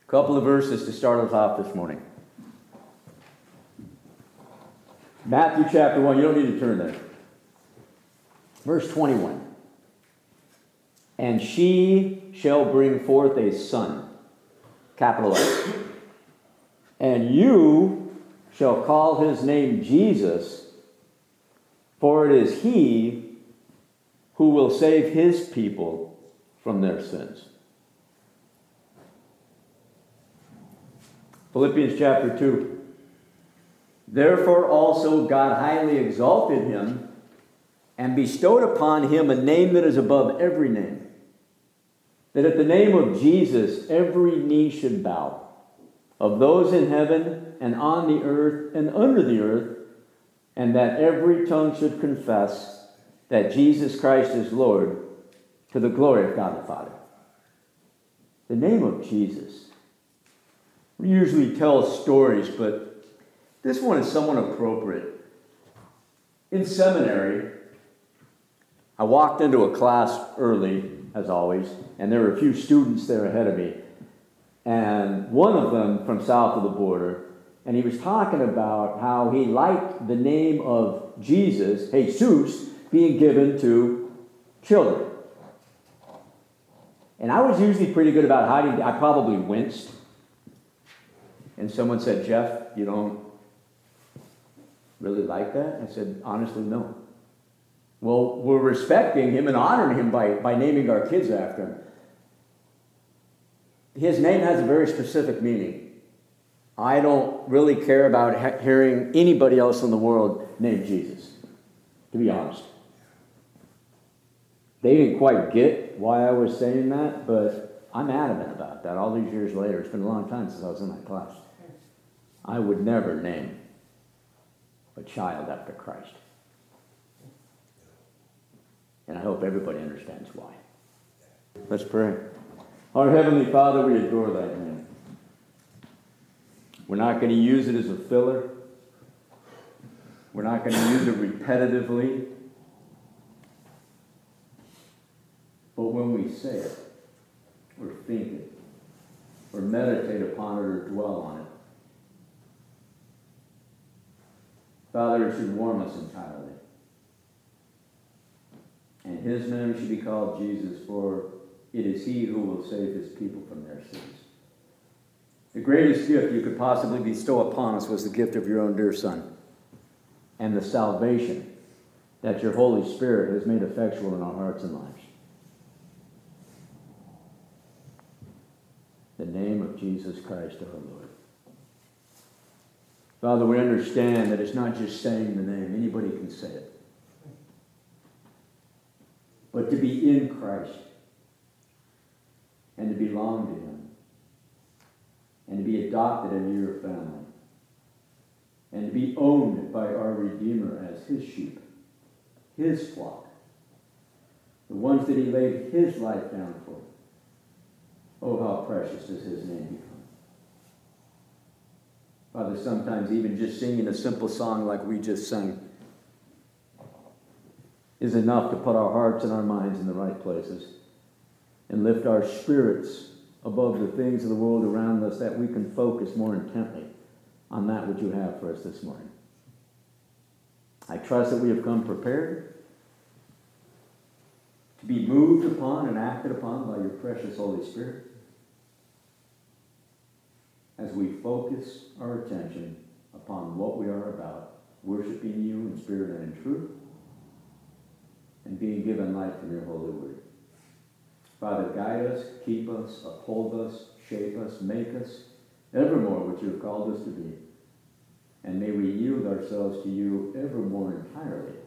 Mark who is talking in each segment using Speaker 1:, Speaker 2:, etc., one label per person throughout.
Speaker 1: A couple of verses to start us off this morning. Matthew chapter 1, you don't need to turn there. Verse 21. And she shall bring forth a son, capital S. And you shall call his name Jesus, for it is he who will save his people from their sins. Philippians chapter 2. Therefore also God highly exalted him and bestowed upon him a name that is above every name, that at the name of Jesus every knee should bow, of those in heaven and on the earth and under the earth, and that every tongue should confess that Jesus Christ is Lord, to the glory of God the Father. The name of Jesus. We usually tell stories, but this one is somewhat appropriate. In seminary, I walked into a class early, as always, and there were a few students there ahead of me. And one of them from south of the border, and he was talking about how he liked the name of Jesus, Jesus, being given to children. And I was usually pretty good about hiding. I probably winced. And someone said, Jeff, you don't really like that? I said, honestly, no. Well, we're respecting him and honoring him by naming our kids after him. His name has a very specific meaning. I don't really care about hearing anybody else in the world named Jesus, to be honest. They didn't quite get why I was saying that, but I'm adamant about that all these years later. It's been a long time since I was in that class. I would never name a child after Christ. And I hope everybody understands why. Let's pray. Our Heavenly Father, we adore thy name. We're not going to use it as a filler. We're not going to use it repetitively. But when we say it, or think it, or meditate upon it, or dwell on it, Father, it should warm us entirely. And his name should be called Jesus, for it is he who will save his people from their sins. The greatest gift you could possibly bestow upon us was the gift of your own dear Son, and the salvation that your Holy Spirit has made effectual in our hearts and lives. The name of Jesus Christ our Lord. Father, we understand that it's not just saying the name. Anybody can say it. But to be in Christ and to belong to him and to be adopted into your family and to be owned by our Redeemer as his sheep, his flock, the ones that he laid his life down for. Oh, how precious does his name become. Father, sometimes even just singing a simple song like we just sang is enough to put our hearts and our minds in the right places and lift our spirits above the things of the world around us, that we can focus more intently on that which you have for us this morning. I trust that we have come prepared to be moved upon and acted upon by your precious Holy Spirit as we focus our attention upon what we are about, worshiping you in spirit and in truth, and being given light from your holy word. Father, guide us, keep us, uphold us, shape us, make us evermore what you have called us to be. And may we yield ourselves to you evermore entirely,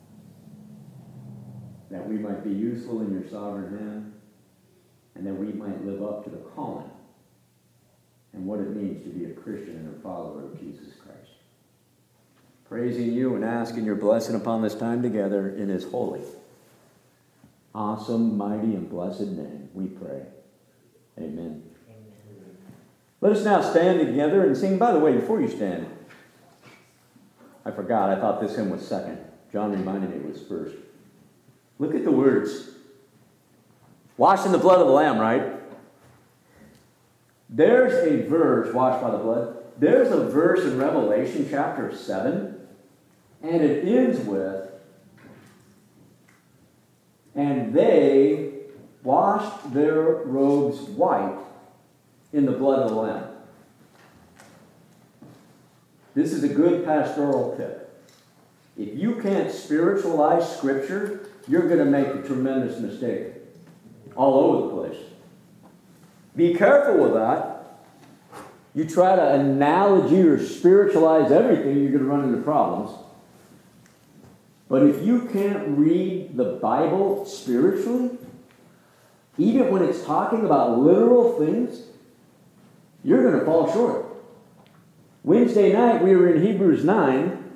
Speaker 1: that we might be useful in your sovereign hand, and that we might live up to the calling and what it means to be a Christian and a follower of Jesus Christ. Praising you and asking your blessing upon this time together in his holy, awesome, mighty, and blessed name, we pray. Amen. Let us now stand together and sing. By the way, before you stand, I forgot. I thought this hymn was second. John reminded me it was first. Look at the words. Washed in the blood of the Lamb, right? There's a verse, washed by the blood. There's a verse in Revelation chapter 7, and it ends with, and they washed their robes white in the blood of the Lamb. This is a good pastoral tip. If you can't spiritualize Scripture, you're going to make a tremendous mistake all over the place. Be careful with that. You try to analogy or spiritualize everything, you're going to run into problems. But if you can't read the Bible spiritually, even when it's talking about literal things, you're going to fall short. Wednesday night, we were in Hebrews 9,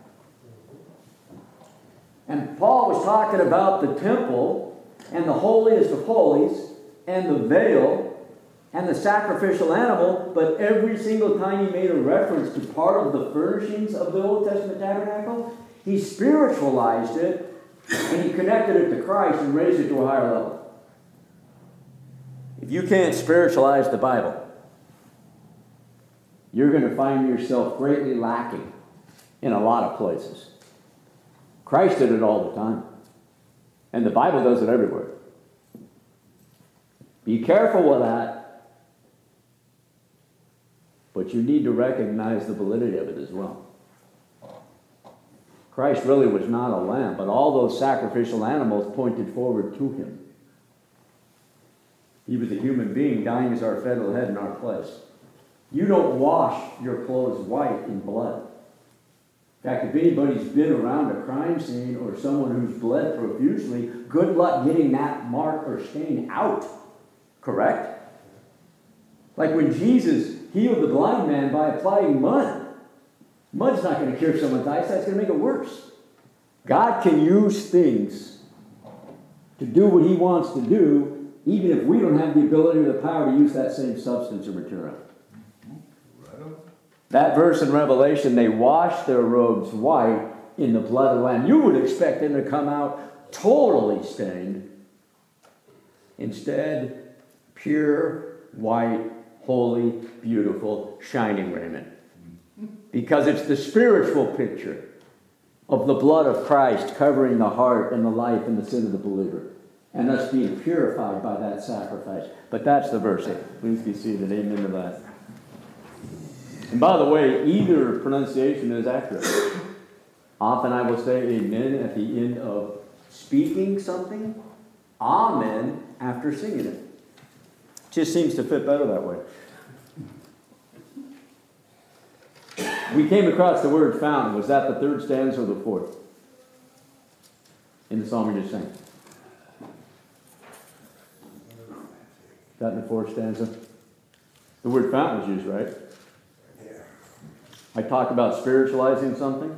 Speaker 1: and Paul was talking about the temple and the holiest of holies and the veil and the sacrificial animal, but every single time he made a reference to part of the furnishings of the Old Testament tabernacle, he spiritualized it and he connected it to Christ and raised it to a higher level. If you can't spiritualize the Bible, you're going to find yourself greatly lacking in a lot of places. Christ did it all the time. And the Bible does it everywhere. Be careful with that. But you need to recognize the validity of it as well. Christ really was not a lamb, but all those sacrificial animals pointed forward to him. He was a human being dying as our federal head in our place. You don't wash your clothes white in blood. In fact, if anybody's been around a crime scene or someone who's bled profusely, good luck getting that mark or stain out. Correct? Like when Jesus healed the blind man by applying mud. Mud's not going to cure someone's eyesight, it's going to make it worse. God can use things to do what he wants to do, even if we don't have the ability or the power to use that same substance or material. That verse in Revelation, they washed their robes white in the blood of the Lamb. You would expect them to come out totally stained. Instead, pure, white, holy, beautiful, shining raiment. Because it's the spiritual picture of the blood of Christ covering the heart and the life and the sin of the believer. And us being purified by that sacrifice. But that's the verse. Please be seated. Amen to that. And by the way, either pronunciation is accurate. Often I will say amen at the end of speaking something. Amen after singing it. Just seems to fit better that way. We came across the word fountain. Was that the third stanza or the fourth? In the psalm we just sang. Is that in the fourth stanza? The word fountain was used, right? I talked about spiritualizing something.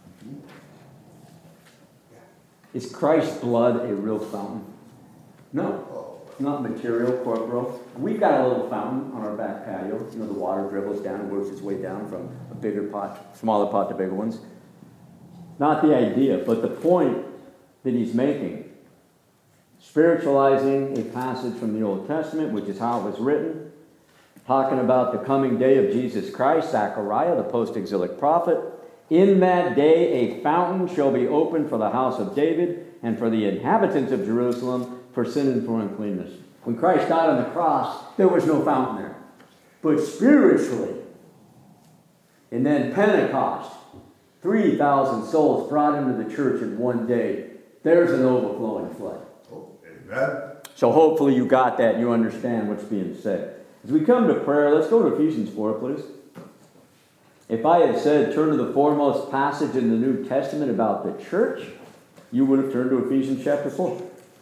Speaker 1: Is Christ's blood a real fountain? No. It's not material, corporal. We've got a little fountain on our back patio. You know, the water dribbles down and works its way down from a bigger pot, smaller pot to bigger ones. Not the idea, but the point that he's making. Spiritualizing a passage from the Old Testament, which is how it was written. Talking about the coming day of Jesus Christ, Zechariah, the post-exilic prophet. In that day a fountain shall be opened for the house of David and for the inhabitants of Jerusalem for sin and for uncleanness. When Christ died on the cross, there was no fountain there. But spiritually, and then Pentecost, 3,000 souls brought into the church in one day. There's an overflowing flood.
Speaker 2: Oh, amen.
Speaker 1: So hopefully you got that, you understand what's being said. As we come to prayer, let's go to Ephesians 4, please. If I had said turn to the foremost passage in the New Testament about the church, you would have turned to Ephesians chapter 4.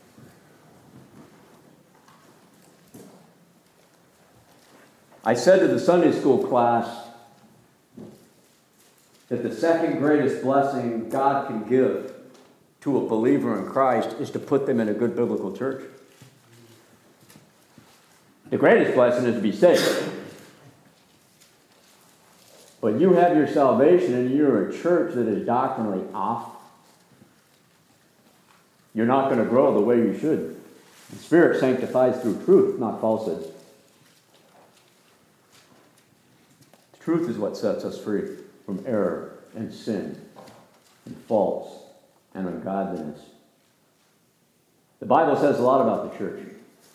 Speaker 1: I said to the Sunday school class that the second greatest blessing God can give to a believer in Christ is to put them in a good biblical church. The greatest blessing is to be saved. But you have your salvation and you're a church that is doctrinally off. You're not going to grow the way you should. The Spirit sanctifies through truth, not falsehood. Truth is what sets us free from error and sin and faults and ungodliness. The Bible says a lot about the church.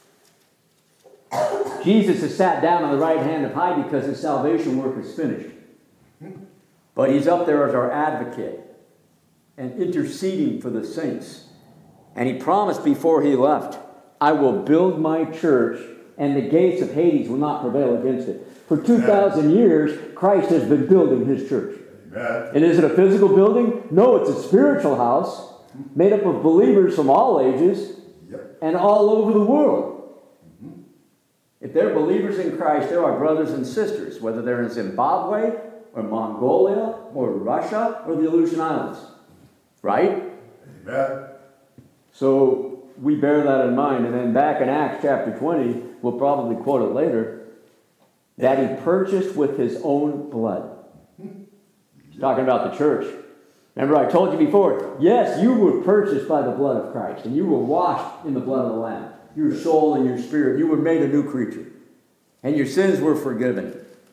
Speaker 1: Jesus has sat down on the right hand of high because his salvation work is finished. But he's up there as our advocate and interceding for the saints. And he promised before he left, I will build my church and the gates of Hades will not prevail against it. For 2,000 years, Christ has been building his church.
Speaker 2: Amen.
Speaker 1: And is it a physical building? No, it's a spiritual house made up of believers from all ages and all over the world. If they're believers in Christ, they're our brothers and sisters, whether they're in Zimbabwe or Mongolia or Russia or the Aleutian Islands. Right?
Speaker 2: Amen.
Speaker 1: So we bear that in mind. And then back in Acts chapter 20, we'll probably quote it later, that he purchased with his own blood. He's talking about the church. Remember I told you before, yes, you were purchased by the blood of Christ, and you were washed in the blood of the Lamb. Your soul and your spirit, you were made a new creature. And your sins were forgiven.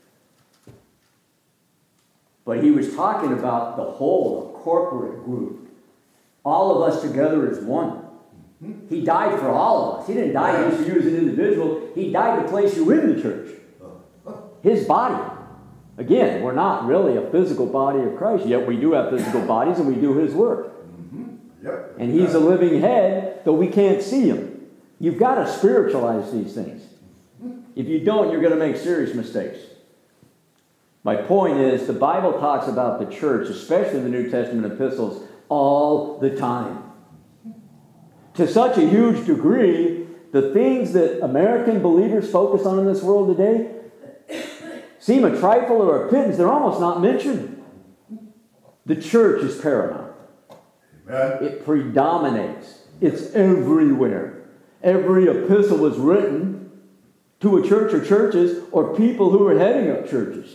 Speaker 1: But he was talking about the whole, the corporate group. All of us together as one. He died for all of us. He didn't die just for you as an individual. He died to place you in the church. His body. Again, we're not really a physical body of Christ, yet we do have physical bodies and we do his work. And he's a living head, though we can't see him. You've got to spiritualize these things. If you don't, you're going to make serious mistakes. My point is, the Bible talks about the church, especially in the New Testament epistles, all the time. To such a huge degree, the things that American believers focus on in this world today seem a trifle or a pittance. They're almost not mentioned. The church is paramount.
Speaker 2: Amen.
Speaker 1: It predominates. It's everywhere. Every epistle was written to a church or churches or people who are heading up churches.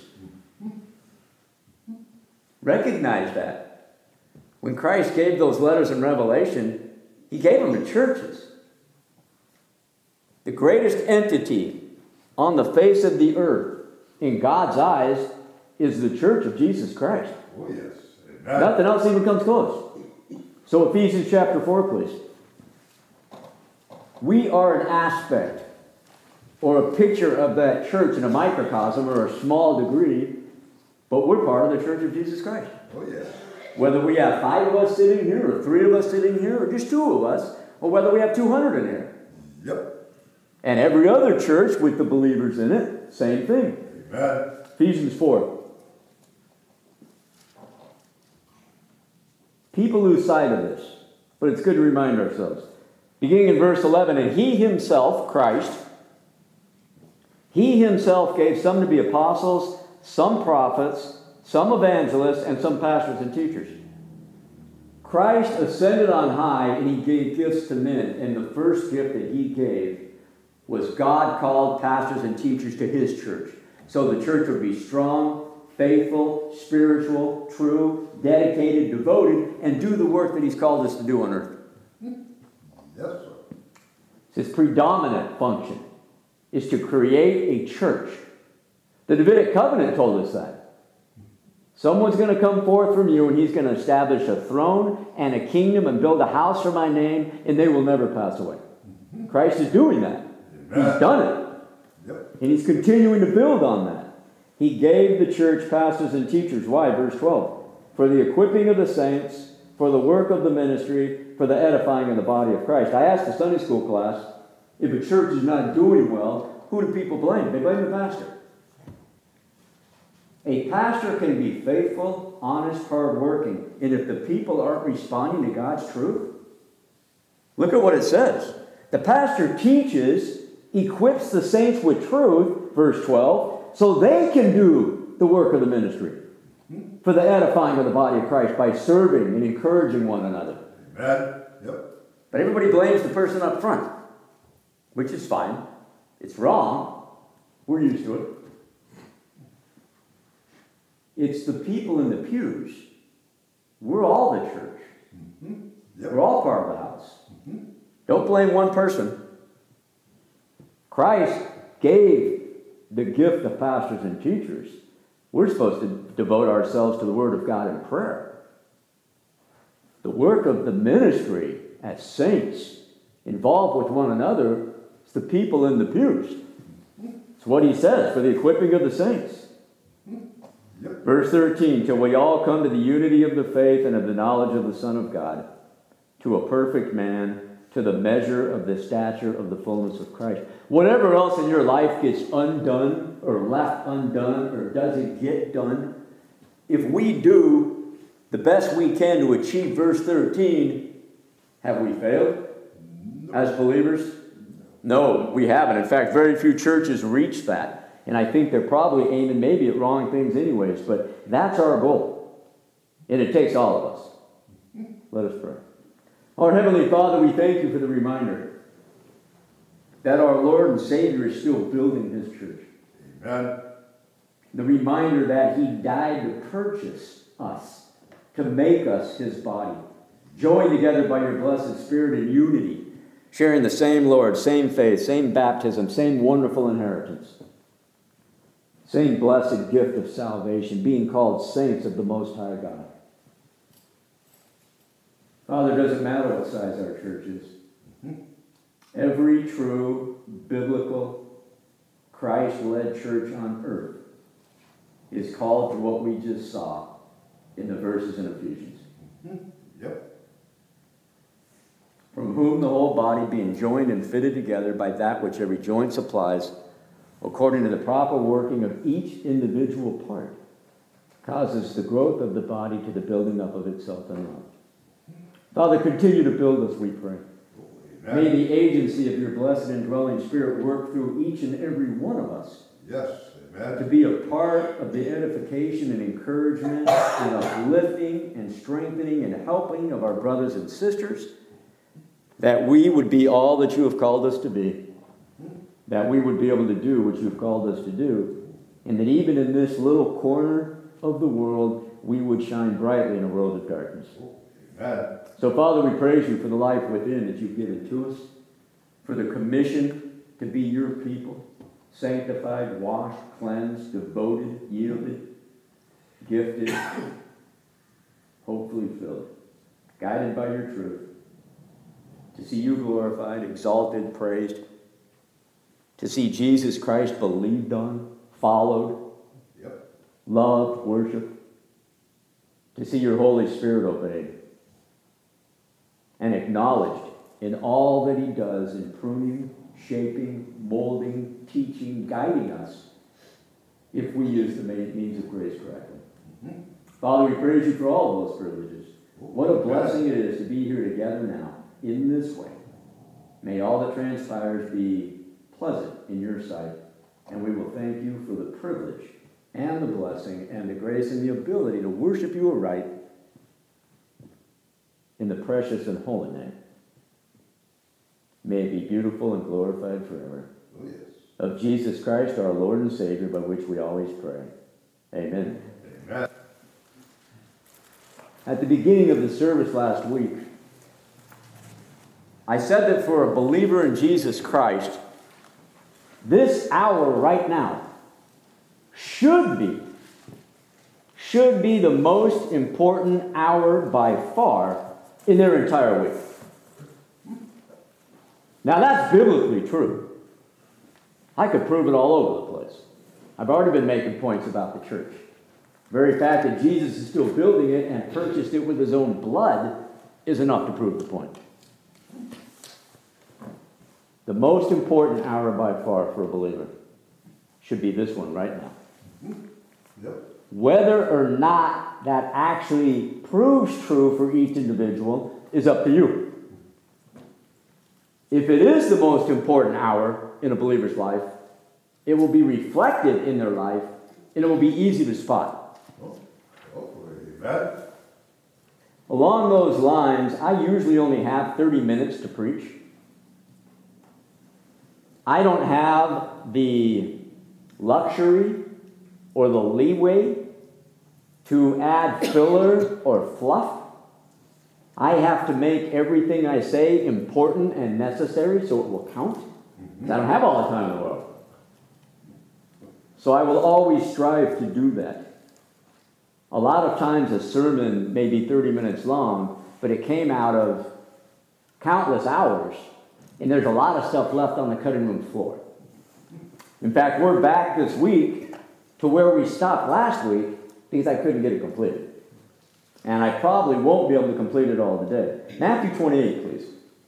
Speaker 1: Recognize that. When Christ gave those letters in Revelation, he gave them to churches. The greatest entity on the face of the earth, in God's eyes, is the church of Jesus Christ.
Speaker 2: Oh, yes. Amen.
Speaker 1: Nothing else even comes close. So Ephesians chapter 4, please. We are an aspect or a picture of that church in a microcosm or a small degree, but we're part of the church of Jesus Christ.
Speaker 2: Oh, yes.
Speaker 1: Whether we have 5 of us sitting here, or 3 of us sitting here, or just 2 of us, or whether we have 200 in here.
Speaker 2: Yep.
Speaker 1: And every other church with the believers in it, same thing.
Speaker 2: Amen.
Speaker 1: Ephesians 4. People lose sight of this, but it's good to remind ourselves. Beginning in verse 11, and he himself, Christ, he himself gave some to be apostles, some prophets, some evangelists, and some pastors and teachers. Christ ascended on high and he gave gifts to men. And the first gift that he gave was God called pastors and teachers to his church. So the church would be strong, faithful, spiritual, true, dedicated, devoted, and do the work that he's called us to do on earth.
Speaker 2: Yes, sir.
Speaker 1: His predominant function is to create a church. The Davidic covenant told us that. Someone's going to come forth from you and he's going to establish a throne and a kingdom and build a house for my name and they will never pass away. Christ is doing that.
Speaker 2: Amen.
Speaker 1: He's done it.
Speaker 2: Yep.
Speaker 1: And he's continuing to build on that. He gave the church pastors and teachers. Why? Verse 12. For the equipping of the saints, for the work of the ministry, for the edifying of the body of Christ. I asked the Sunday school class, if a church is not doing well, who do people blame? They blame the pastor. A pastor can be faithful, honest, hardworking, and if the people aren't responding to God's truth, look at what it says. The pastor teaches, equips the saints with truth, verse 12, so they can do the work of the ministry for the edifying of the body of Christ by serving and encouraging one another.
Speaker 2: Amen. Yep.
Speaker 1: But everybody blames the person up front, which is fine. It's wrong. We're used to it. It's the people in the pews. We're all the church.
Speaker 2: Mm-hmm. Yep.
Speaker 1: We're all part of the house.
Speaker 2: Mm-hmm.
Speaker 1: Don't blame one person. Christ gave the gift of pastors and teachers We're supposed to devote ourselves to the Word of God in prayer. The work of the ministry as saints involved with one another is the people in the pews. It's what he says, for the equipping of the saints.
Speaker 2: Yep.
Speaker 1: Verse 13, till we all come to the unity of the faith and of the knowledge of the Son of God, to a perfect man, to the measure of the stature of the fullness of Christ. Whatever else in your life gets undone or left undone or doesn't get done, if we do the best we can to achieve verse 13, have we failed as believers? No, we haven't. In fact, very few churches reach that. And I think they're probably aiming maybe at wrong things anyways, but that's our goal. And it takes all of us. Let us pray. Our Heavenly Father, we thank you for the reminder that our Lord and Savior is still building his church.
Speaker 2: Amen.
Speaker 1: The reminder that he died to purchase us, to make us his body, joined together by your blessed Spirit in unity, sharing the same Lord, same faith, same baptism, same wonderful inheritance, same blessed gift of salvation, being called saints of the Most High God. Father, it doesn't matter what size our church is. Every true, biblical, Christ-led church on earth is called to what we just saw in the verses in Ephesians.
Speaker 2: Yep.
Speaker 1: From whom the whole body, being joined and fitted together by that which every joint supplies, according to the proper working of each individual part, causes the growth of the body to the building up of itself in love. Father, continue to build us, we pray.
Speaker 2: Amen.
Speaker 1: May the agency of your blessed indwelling Spirit work through each and every one of us
Speaker 2: Yes.
Speaker 1: to
Speaker 2: Amen.
Speaker 1: be a part of the edification and encouragement and uplifting and strengthening and helping of our brothers and sisters, that we would be all that you have called us to be, that we would be able to do what you've called us to do, and that even in this little corner of the world, we would shine brightly in a world of darkness.
Speaker 2: Amen.
Speaker 1: So, Father, we praise you for the life within that you've given to us, for the commission to be your people, sanctified, washed, cleansed, devoted, yielded, gifted, hopefully filled, guided by your truth, to see you glorified, exalted, praised, to see Jesus Christ believed on, followed,
Speaker 2: Yep.
Speaker 1: loved, worshiped, to see your Holy Spirit obeyed and acknowledged in all that he does in pruning, shaping, molding, teaching, guiding us, if we use the means of grace correctly. Father, we praise you for all of those privileges. What a blessing it is to be here together now, in this way. May all that transpires be pleasant in your sight, and we will thank you for the privilege and the blessing and the grace and the ability to worship you aright in the precious and holy name. May it be beautiful and glorified forever.
Speaker 2: Oh, yes.
Speaker 1: Of Jesus Christ, our Lord and Savior, by which we always pray. Amen.
Speaker 2: Amen.
Speaker 1: At the beginning of the service last week, I said that for a believer in Jesus Christ, this hour right now should be the most important hour by far in their entire week. Now that's biblically true. I could prove it all over the place. I've already been making points about the church. The very fact that Jesus is still building it and purchased it with his own blood is enough to prove the point. The most important hour by far for a believer should be this one right now.
Speaker 2: Yep.
Speaker 1: Whether or not that actually proves true for each individual is up to you. If it is the most important hour in a believer's life, it will be reflected in their life, and it will be easy to spot.
Speaker 2: Amen.
Speaker 1: Along those lines, I usually only have 30 minutes to preach. I don't have the luxury or the leeway to add filler or fluff. I have to make everything I say important and necessary so it will count. I don't have all the time in the world. So I will always strive to do that. A lot of times a sermon may be 30 minutes long, but it came out of countless hours, and there's a lot of stuff left on the cutting room floor. In fact, we're back this week to where we stopped last week because I couldn't get it completed. And I probably won't be able to complete it all today. Matthew 28, please.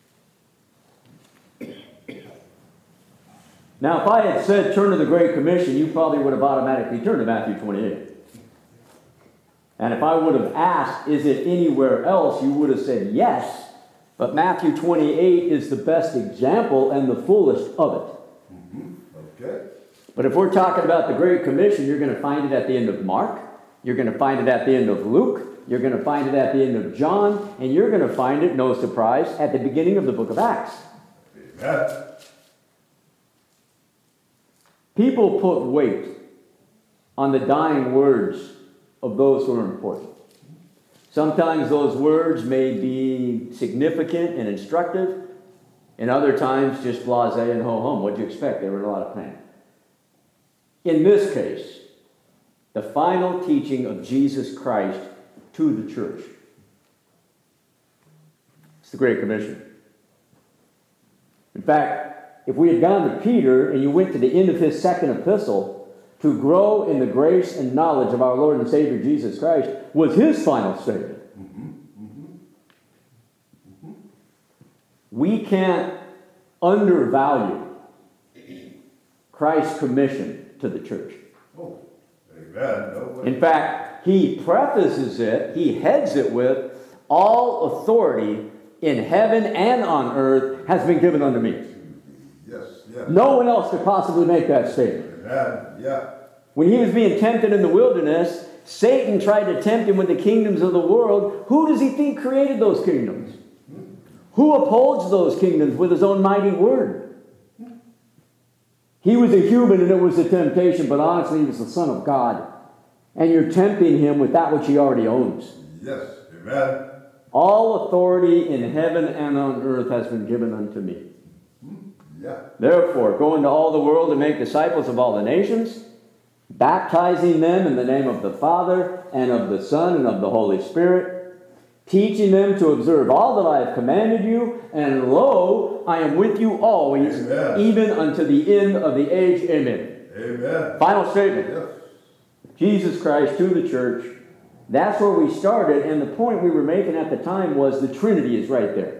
Speaker 1: Now, if I had said turn to the Great Commission, you probably would have automatically turned to Matthew 28. And if I would have asked, is it anywhere else, you would have said yes. But Matthew 28 is the best example and the fullest of it.
Speaker 2: Mm-hmm. Okay.
Speaker 1: But if we're talking about the Great Commission, you're going to find it at the end of Mark. You're going to find it at the end of Luke. You're going to find it at the end of John. And you're going to find it, no surprise, at the beginning of the book of Acts.
Speaker 2: Amen.
Speaker 1: People put weight on the dying words of those who are important. Sometimes those words may be significant and instructive, and other times just blasé and ho-hum. What'd you expect? They were in a lot of pain. In this case, the final teaching of Jesus Christ to the church. It's the Great Commission. In fact, if we had gone to Peter and you went to the end of his second epistle, to grow in the grace and knowledge of our Lord and Savior Jesus Christ was his final statement. We can't undervalue Christ's commission to the church.
Speaker 2: Oh, amen. No way.
Speaker 1: In fact, he prefaces it, he heads it with, all authority in heaven and on earth has been given unto me.
Speaker 2: Yes, yes.
Speaker 1: No one else could possibly make that statement.
Speaker 2: Amen. Yeah.
Speaker 1: When he was being tempted in the wilderness, Satan tried to tempt him with the kingdoms of the world. Who does he think created those kingdoms? Who upholds those kingdoms with his own mighty word? He was a human and it was a temptation, but honestly, he was the Son of God. And you're tempting him with that which he already owns.
Speaker 2: Yes. Amen.
Speaker 1: All authority in heaven and on earth has been given unto me.
Speaker 2: Yeah.
Speaker 1: Therefore, go into all the world and make disciples of all the nations, baptizing them in the name of the Father and of the Son and of the Holy Spirit, teaching them to observe all that I have commanded you, and lo, I am with you always,
Speaker 2: Amen.
Speaker 1: even unto the end of the age. Amen.
Speaker 2: Amen.
Speaker 1: Final statement.
Speaker 2: Yes.
Speaker 1: Jesus Christ to the church. That's where we started, and the point we were making at the time was the Trinity is right there.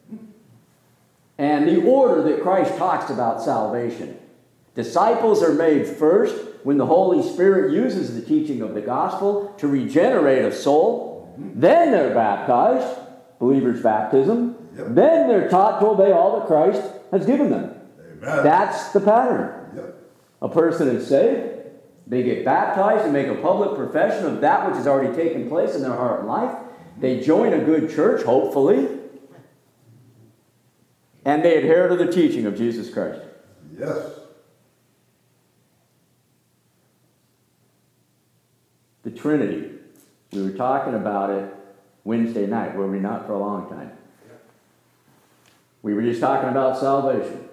Speaker 1: And the order that Christ talks about salvation. Disciples are made first when the Holy Spirit uses the teaching of the gospel to regenerate a soul. Then they're baptized, believer's baptism.
Speaker 2: Yep.
Speaker 1: Then they're taught to obey all that Christ has given them.
Speaker 2: Amen.
Speaker 1: That's the pattern.
Speaker 2: Yep.
Speaker 1: A person is saved. They get baptized and make a public profession of that which has already taken place in their heart and life. They join a good church, hopefully. And they adhere to the teaching of Jesus Christ.
Speaker 2: Yes.
Speaker 1: The Trinity. We were talking about it Wednesday night, were we not, for a long time? We were just talking about salvation.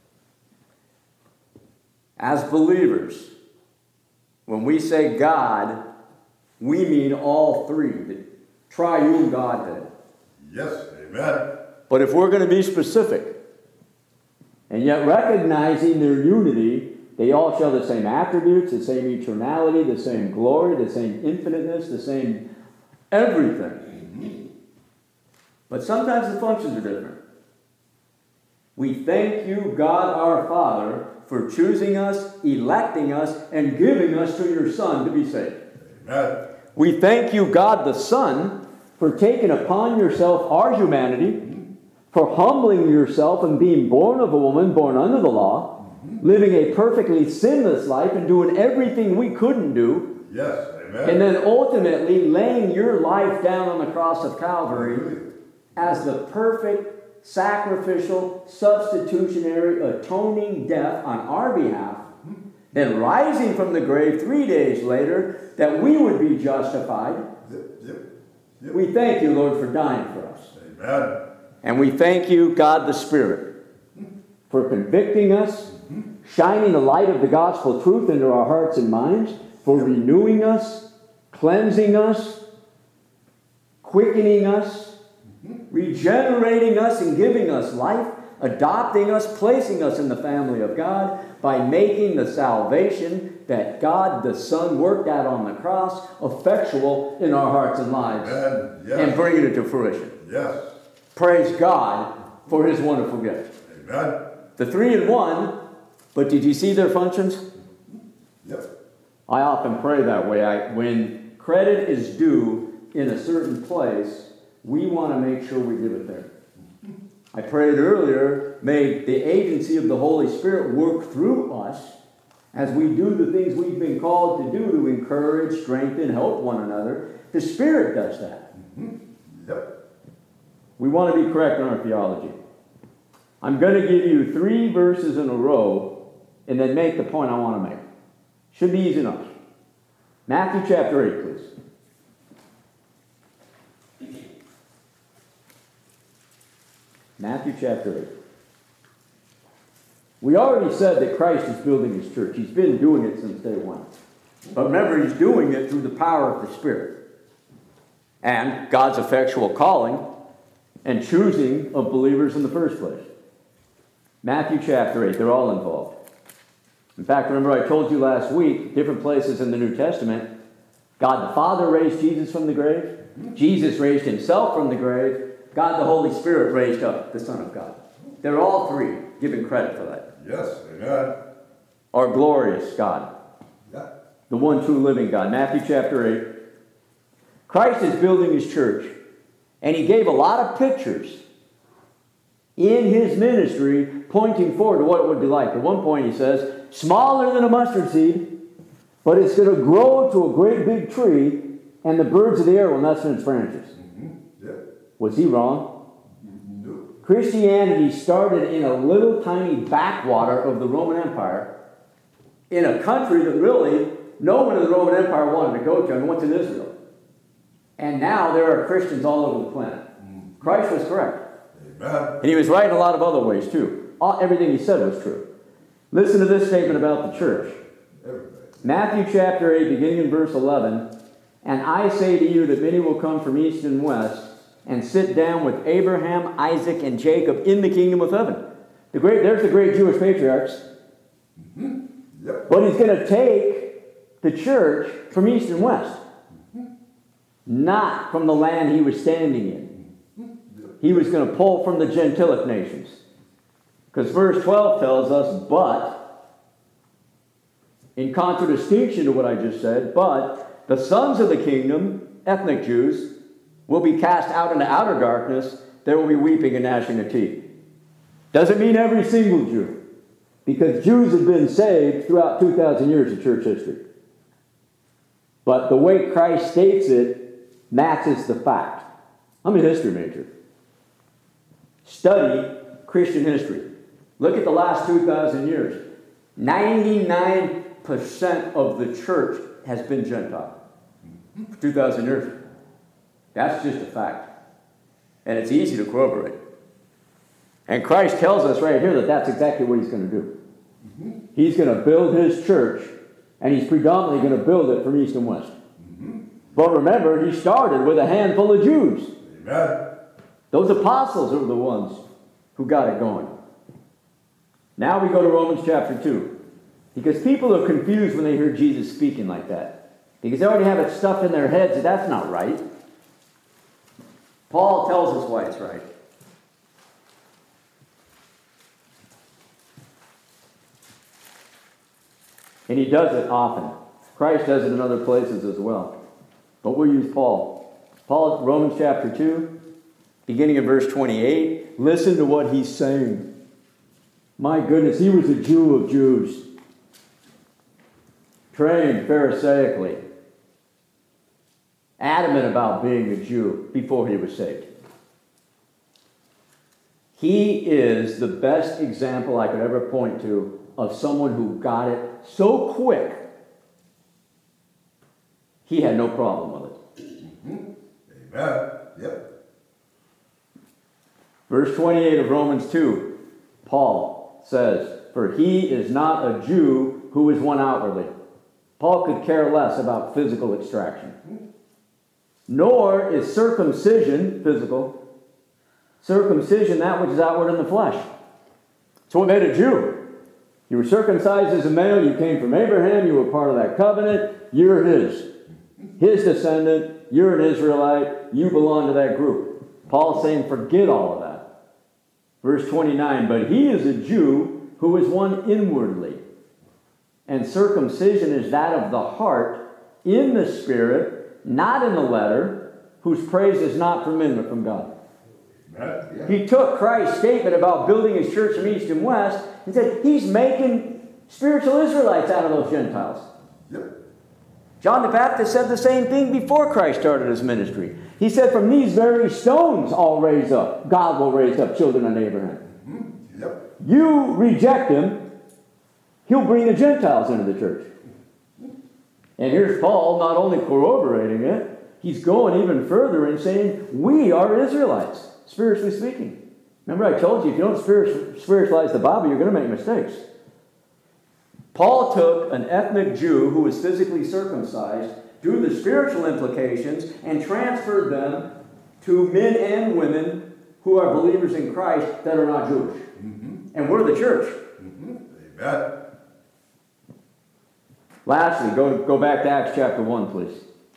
Speaker 1: As believers, when we say God, we mean all three, the triune Godhead.
Speaker 2: Yes. Amen.
Speaker 1: But if we're going to be specific, and yet recognizing their unity, they all show the same attributes, the same eternality, the same glory, the same infiniteness, the same everything. But sometimes the functions are different. We thank you, God our Father, for choosing us, electing us, and giving us to your Son to be saved.
Speaker 2: Amen.
Speaker 1: We thank you, God the Son, for taking upon yourself our humanity, for humbling yourself and being born of a woman, born under the law, living a perfectly sinless life and doing everything we couldn't do.
Speaker 2: Yes. Amen.
Speaker 1: And then ultimately laying your life down on the cross of Calvary as the perfect, sacrificial, substitutionary, atoning death on our behalf, then rising from the grave 3 days later, that we would be justified.
Speaker 2: Yep.
Speaker 1: We thank you, Lord, for dying for us.
Speaker 2: Amen.
Speaker 1: And we thank you, God the Spirit, for convicting us shining the light of the gospel truth into our hearts and minds, for renewing us, cleansing us, quickening us, regenerating us and giving us life, adopting us, placing us in the family of God by making the salvation that God the Son worked out on the cross effectual in our hearts and lives.
Speaker 2: Amen. Yes.
Speaker 1: And bringing it to fruition.
Speaker 2: Yes.
Speaker 1: Praise God for his wonderful gift.
Speaker 2: Amen.
Speaker 1: The 3 in 1, but did you see their functions?
Speaker 2: Yep.
Speaker 1: I often pray that way. When credit is due in a certain place, we want to make sure we give it there. I prayed earlier, may the agency of the Holy Spirit work through us as we do the things we've been called to do to encourage, strengthen, help one another. The Spirit does that.
Speaker 2: Yep.
Speaker 1: We want to be correct in our theology. I'm going to give you 3 verses in a row and then make the point I want to make. Should be easy enough. Matthew chapter 8, please. Matthew chapter 8. We already said that Christ is building his church. He's been doing it since day one. But remember, he's doing it through the power of the Spirit. And God's effectual calling and choosing of believers in the first place. Matthew chapter 8, they're all involved. In fact, remember I told you last week, different places in the New Testament, God the Father raised Jesus from the grave. Jesus raised himself from the grave. God the Holy Spirit raised up the Son of God. They're all 3 given credit for that.
Speaker 2: Yes. Amen.
Speaker 1: Our glorious God.
Speaker 2: Yeah.
Speaker 1: The one true living God. Matthew chapter 8. Christ is building his church. And he gave a lot of pictures in his ministry pointing forward to what it would be like. At one point he says, smaller than a mustard seed, but it's going to grow to a great big tree, and the birds of the air will nest in its branches.
Speaker 2: Yep.
Speaker 1: Was he wrong?
Speaker 2: No.
Speaker 1: Christianity started in a little tiny backwater of the Roman Empire, in a country that really no one in the Roman Empire wanted to go to. I mean, what's in Israel? And now there are Christians all over the planet. Christ was correct.
Speaker 2: Amen.
Speaker 1: And he was right in a lot of other ways, too. Everything he said was true. Listen to this statement about the church.
Speaker 2: Everything.
Speaker 1: Matthew chapter 8, beginning in verse 11. And I say to you that many will come from east and west and sit down with Abraham, Isaac, and Jacob in the kingdom of heaven. There's the great Jewish patriarchs.
Speaker 2: Yep.
Speaker 1: But he's going to take the church from east and west. Not from the land he was standing in. He was going to pull from the Gentilic nations. Because verse 12 tells us, but, in contradistinction to what I just said, but the sons of the kingdom, ethnic Jews, will be cast out into outer darkness. There will be weeping and gnashing of teeth. Doesn't mean every single Jew. Because Jews have been saved throughout 2,000 years of church history. But the way Christ states it matches the fact. I'm a history major. Study Christian history. Look at the last 2,000 years. 99% of the church has been Gentile. For 2,000 years. That's just a fact. And it's easy to corroborate. And Christ tells us right here that that's exactly what he's going to do. He's going to build his church, and he's predominantly going to build it from east and west. But remember, he started with a handful of Jews.
Speaker 2: Amen.
Speaker 1: Those apostles are the ones who got it going. Now we go to Romans chapter 2. Because people are confused when they hear Jesus speaking like that. Because they already have it stuffed in their heads that that's not right. Paul tells us why it's right. And he does it often. Christ does it in other places as well. But we'll use Paul. Paul, Romans chapter 2, beginning in verse 28. Listen to what he's saying. My goodness, he was a Jew of Jews. Trained Pharisaically. Adamant about being a Jew before he was saved. He is the best example I could ever point to of someone who got it so quick, he had no problem with it.
Speaker 2: Amen. Yep.
Speaker 1: Verse 28 of Romans 2, Paul says, for he is not a Jew who is one outwardly. Paul could care less about physical extraction. Nor is circumcision, physical, circumcision that which is outward in the flesh. So what made a Jew? You were circumcised as a male, you came from Abraham, you were part of that covenant, you're his descendant, you're an Israelite, you belong to that group. Paul's saying, forget all of that. Verse 29, but he is a Jew who is one inwardly. And circumcision is that of the heart, in the spirit, not in the letter, whose praise is not from men but from God.
Speaker 2: Yeah.
Speaker 1: He took Christ's statement about building his church from east and west and said, he's making spiritual Israelites out of those Gentiles.
Speaker 2: Yep.
Speaker 1: John the Baptist said the same thing before Christ started his ministry. He said, from these very stones I'll raise up. God will raise up children unto Abraham.
Speaker 2: Mm-hmm. Yep.
Speaker 1: You reject him, he'll bring the Gentiles into the church. And here's Paul not only corroborating it, he's going even further and saying, we are Israelites, spiritually speaking. Remember I told you, if you don't spiritualize the Bible, you're going to make mistakes. Paul took an ethnic Jew who was physically circumcised, drew the spiritual implications, and transferred them to men and women who are believers in Christ that are not Jewish.
Speaker 2: Mm-hmm.
Speaker 1: And we're the church.
Speaker 2: Mm-hmm. Amen.
Speaker 1: Lastly, go back to Acts chapter 1, please.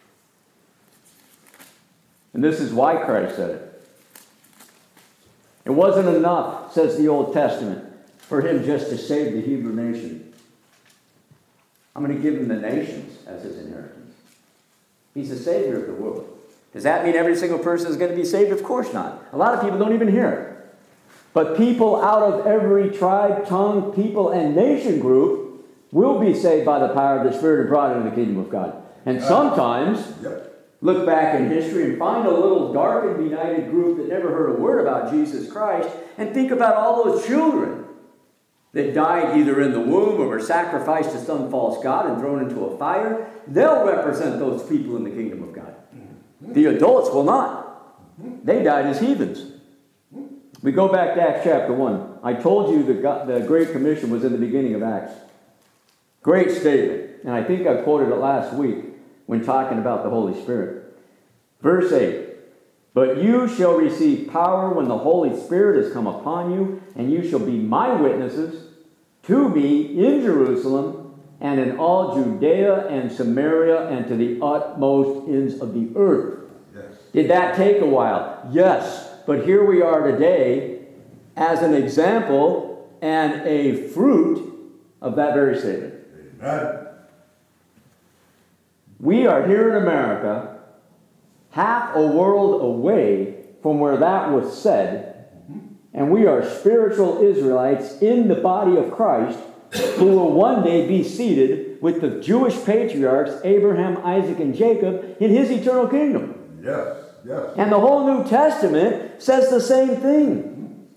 Speaker 1: And this is why Christ said it. It wasn't enough, says the Old Testament, for him just to save the Hebrew nation. I'm going to give him the nations as his inheritance. He's the Savior of the world. Does that mean every single person is going to be saved? Of course not. A lot of people don't even hear it. But people out of every tribe, tongue, people, and nation group will be saved by the power of the Spirit and brought into the kingdom of God. And sometimes, look back in history and find a little dark and benighted group that never heard a word about Jesus Christ and think about all those children that died either in the womb or were sacrificed to some false god and thrown into a fire. They'll represent those people in the kingdom of God. The adults will not. They died as heathens. We go back to Acts chapter 1. I told you the Great Commission was in the beginning of Acts. Great statement. And I think I quoted it last week when talking about the Holy Spirit. Verse 8. But you shall receive power when the Holy Spirit has come upon you, and you shall be my witnesses to me in Jerusalem and in all Judea and Samaria and to the utmost ends of the earth.
Speaker 2: Yes.
Speaker 1: Did that take a while? Yes. But here we are today as an example and a fruit of that very statement.
Speaker 2: Amen.
Speaker 1: We are here in America, half a world away from where that was said, and we are spiritual Israelites in the body of Christ who will one day be seated with the Jewish patriarchs, Abraham, Isaac, and Jacob, in his eternal kingdom.
Speaker 2: Yes, yes.
Speaker 1: And the whole New Testament says the same thing.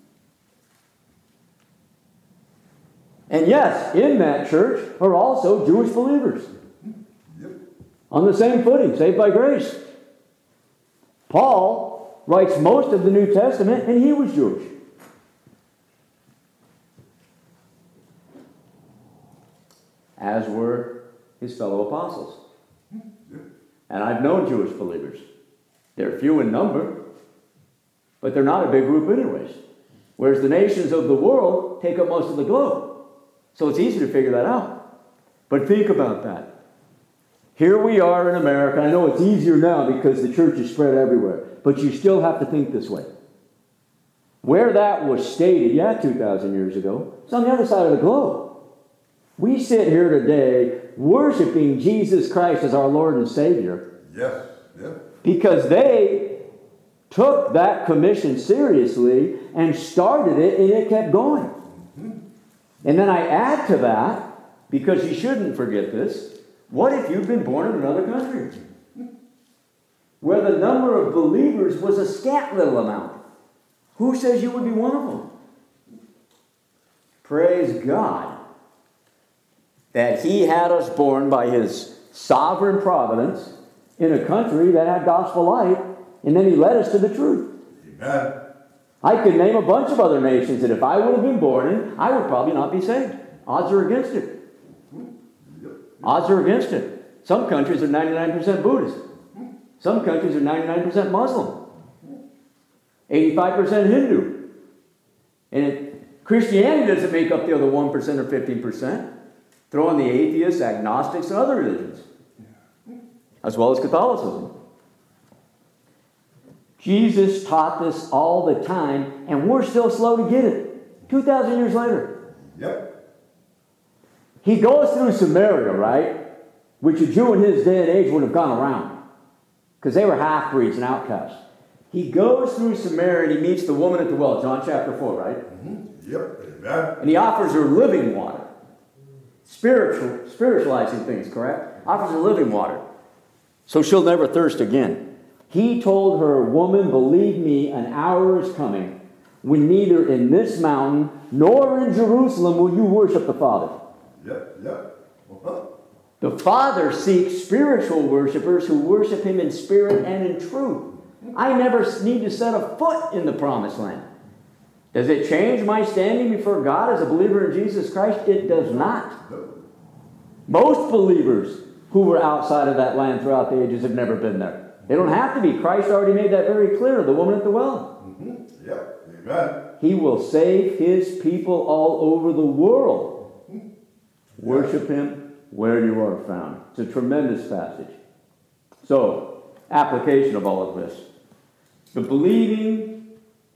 Speaker 1: And yes, in that church are also Jewish believers.
Speaker 2: Yep.
Speaker 1: On the same footing, saved by grace. Paul writes most of the New Testament, and he was Jewish. As were his fellow apostles. And I've known Jewish believers. They're few in number, but they're not a big group anyways. Whereas the nations of the world take up most of the globe. So it's easy to figure that out. But think about that. Here we are in America. I know it's easier now because the church is spread everywhere. But you still have to think this way. Where that was stated, 2,000 years ago, it's on the other side of the globe. We sit here today worshiping Jesus Christ as our Lord and Savior.
Speaker 2: Yes, yes.
Speaker 1: Because they took that commission seriously and started it, and it kept going. Mm-hmm. And then I add to that, because you shouldn't forget this, what if you've been born in another country where the number of believers was a scant little amount? Who says you would be one of them? Praise God that He had us born by His sovereign providence in a country that had gospel light, and then He led us to the truth.
Speaker 2: Amen.
Speaker 1: I could name a bunch of other nations that if I would have been born in, I would probably not be saved. Odds are against it. Odds are against it. Some countries are 99% Buddhist. Some countries are 99% Muslim. 85% Hindu. And Christianity doesn't make up the other 1% or 15%. Throw in the atheists, agnostics, and other religions. As well as Catholicism. Jesus taught this all the time, and we're still slow to get it. 2,000 years later.
Speaker 2: Yep.
Speaker 1: He goes through Samaria, right? Which a Jew in his day and age would have gone around. Because they were half-breeds and outcasts. He goes through Samaria and he meets the woman at the well. John chapter 4, right?
Speaker 2: Mm-hmm. Yep. Amen.
Speaker 1: And he offers her living water. Spiritualizing things, correct? Offers her living water. So she'll never thirst again. He told her, woman, believe me, an hour is coming when neither in this mountain nor in Jerusalem will you worship the Father.
Speaker 2: Yep. Yep. Uh-huh.
Speaker 1: The Father seeks spiritual worshipers who worship Him in spirit and in truth. I never need to set a foot in the promised land. Does it change my standing before God as a believer in Jesus Christ? It does not. Most believers who were outside of that land throughout the ages have never been there. They don't have to be. Christ already made that very clear. The woman at the well.
Speaker 2: Mm-hmm. Yep. Amen.
Speaker 1: He will save His people all over the world. Worship Him where you are found. It's a tremendous passage. So, application of all of this. The believing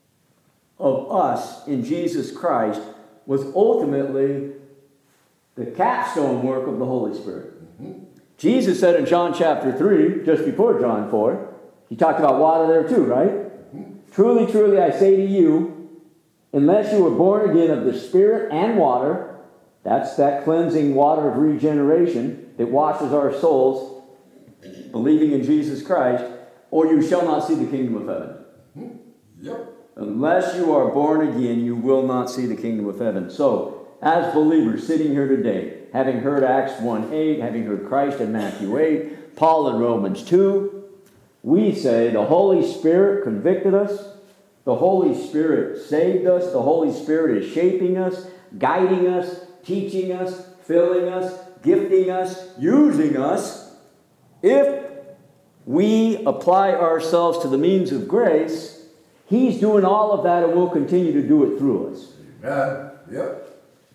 Speaker 1: of us in Jesus Christ was ultimately the capstone work of the Holy Spirit.
Speaker 2: Mm-hmm.
Speaker 1: Jesus said in John chapter 3, just before John 4, He talked about water there too, right?
Speaker 2: Mm-hmm.
Speaker 1: Truly, truly, I say to you, unless you were born again of the Spirit and water, that's that cleansing water of regeneration that washes our souls, believing in Jesus Christ, or you shall not see the kingdom of heaven.
Speaker 2: Mm-hmm. Yep.
Speaker 1: Unless you are born again, you will not see the kingdom of heaven. So, as believers sitting here today, having heard Acts 1:8, having heard Christ in Matthew 8, Paul in Romans 2, we say the Holy Spirit convicted us, the Holy Spirit saved us, the Holy Spirit is shaping us, guiding us, teaching us, filling us, gifting us, using us. If we apply ourselves to the means of grace, He's doing all of that and will continue to do it through us.
Speaker 2: Amen. Yep.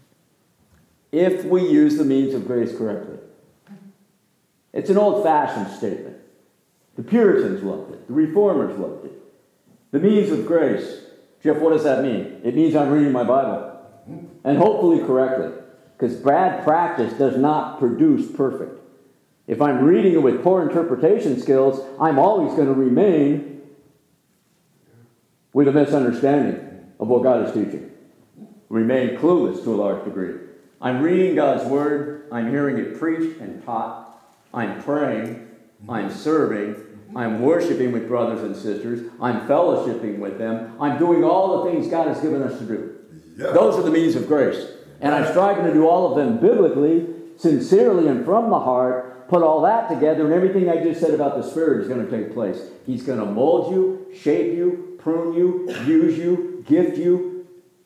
Speaker 1: If we use the means of grace correctly. It's an old-fashioned statement. The Puritans loved it. The Reformers loved it. The means of grace. Jeff, what does that mean? It means I'm reading my Bible. And hopefully correctly. Because bad practice does not produce perfect. If I'm reading it with poor interpretation skills, I'm always going to remain with a misunderstanding of what God is teaching. Remain clueless to a large degree. I'm reading God's Word. I'm hearing it preached and taught. I'm praying. I'm serving. I'm worshiping with brothers and sisters. I'm fellowshipping with them. I'm doing all the things God has given us to do.
Speaker 2: Yep.
Speaker 1: Those are the means of grace. And I'm striving to do all of them biblically, sincerely, and from the heart. Put all that together, and everything I just said about the Spirit is going to take place. He's going to mold you, shape you, prune you, use you, gift you.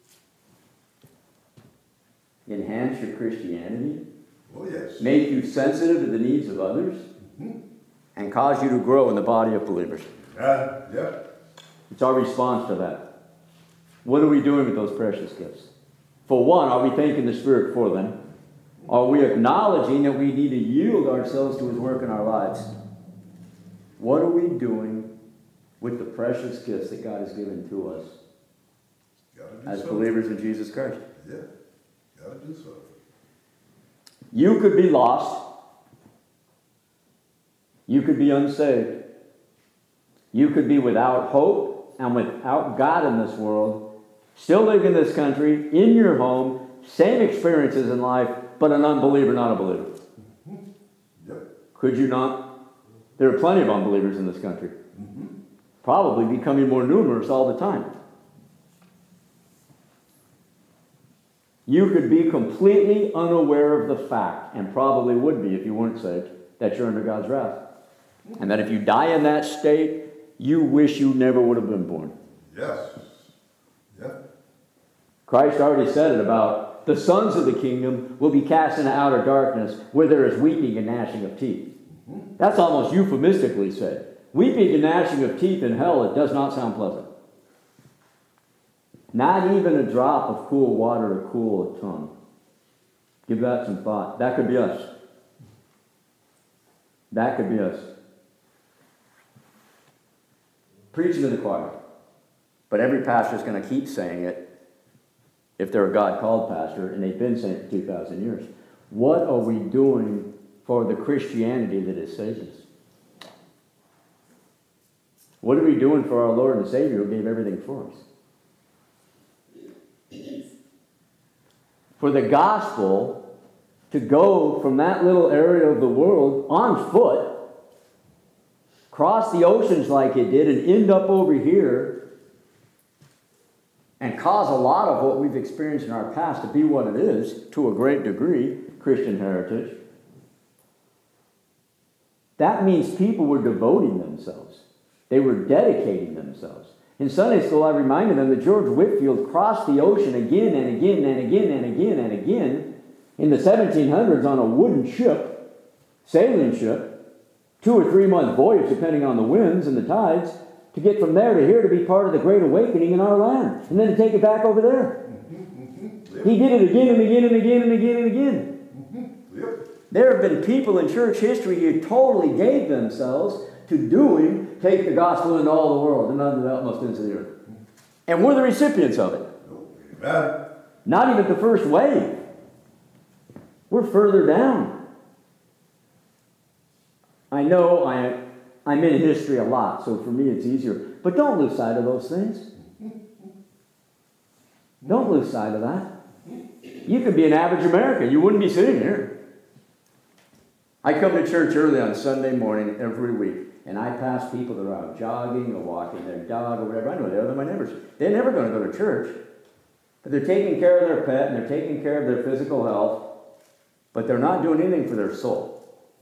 Speaker 1: Enhance your Christianity.
Speaker 2: Oh, yes.
Speaker 1: Make you sensitive to the needs of others. And cause you to grow in the body of believers.
Speaker 2: Yep.
Speaker 1: It's our response to that. What are we doing with those precious gifts? For one, are we thanking the Spirit for them? Are we acknowledging that we need to yield ourselves to His work in our lives? What are we doing with the precious gifts that God has given to us as believers in Jesus Christ?
Speaker 2: Yeah. Gotta do so.
Speaker 1: You could be lost. You could be unsaved. You could be without hope and without God in this world, still live in this country, in your home, same experiences in life, but an unbeliever, not a believer.
Speaker 2: Yep.
Speaker 1: Could you not? There are plenty of unbelievers in this country. Probably becoming more numerous all the time. You could be completely unaware of the fact, and probably would be if you weren't saved, that you're under God's wrath. And that if you die in that state, you wish you never would have been born.
Speaker 2: Yes.
Speaker 1: Christ already said it about the sons of the kingdom will be cast into outer darkness where there is weeping and gnashing of teeth. That's almost euphemistically said. Weeping and gnashing of teeth in hell, it does not sound pleasant. Not even a drop of cool water to cool a tongue. Give that some thought. That could be us. That could be us. Preaching to the choir. But every pastor is going to keep saying it if they're a God-called pastor, and they've been saying it for 2,000 years. What are we doing for the Christianity that is saved us? What are we doing for our Lord and Savior who gave everything for us? For the gospel to go from that little area of the world on foot, cross the oceans like it did, and end up over here and cause a lot of what we've experienced in our past to be what it is, to a great degree, Christian heritage. That means people were devoting themselves. They were dedicating themselves. In Sunday school, I reminded them that George Whitefield crossed the ocean again and again and again and again and again in the 1700s on a wooden ship, sailing ship, 2 or 3 month voyage depending on the winds and the tides, to get from there to here to be part of the Great Awakening in our land, and then to take it back over there. He did it again and again and again and again and again. There have been people in church history who totally gave themselves to take the gospel into all the world and under the utmost ends of the earth. And we're the recipients of it.
Speaker 2: Amen.
Speaker 1: Not even the first wave. We're further down. I know I'm in history a lot, so for me it's easier. But don't lose sight of those things. Don't lose sight of that. You could be an average American. You wouldn't be sitting here. I come to church early on Sunday morning every week, and I pass people that are out jogging or walking their dog or whatever. I know they're my neighbors. They're never going to go to church, but they're taking care of their pet and they're taking care of their physical health, but they're not doing anything for their soul.